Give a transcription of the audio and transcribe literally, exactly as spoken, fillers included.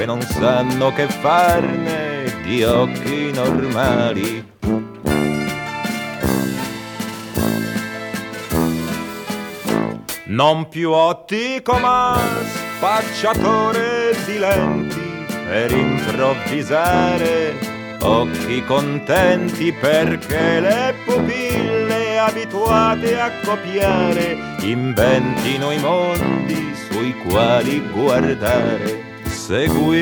e non sanno che farne di occhi normali. Non più ottico ma spacciatore di lenti per improvvisare, occhi contenti perché le pupille abituate a copiare inventino i mondi sui quali guardare. Segui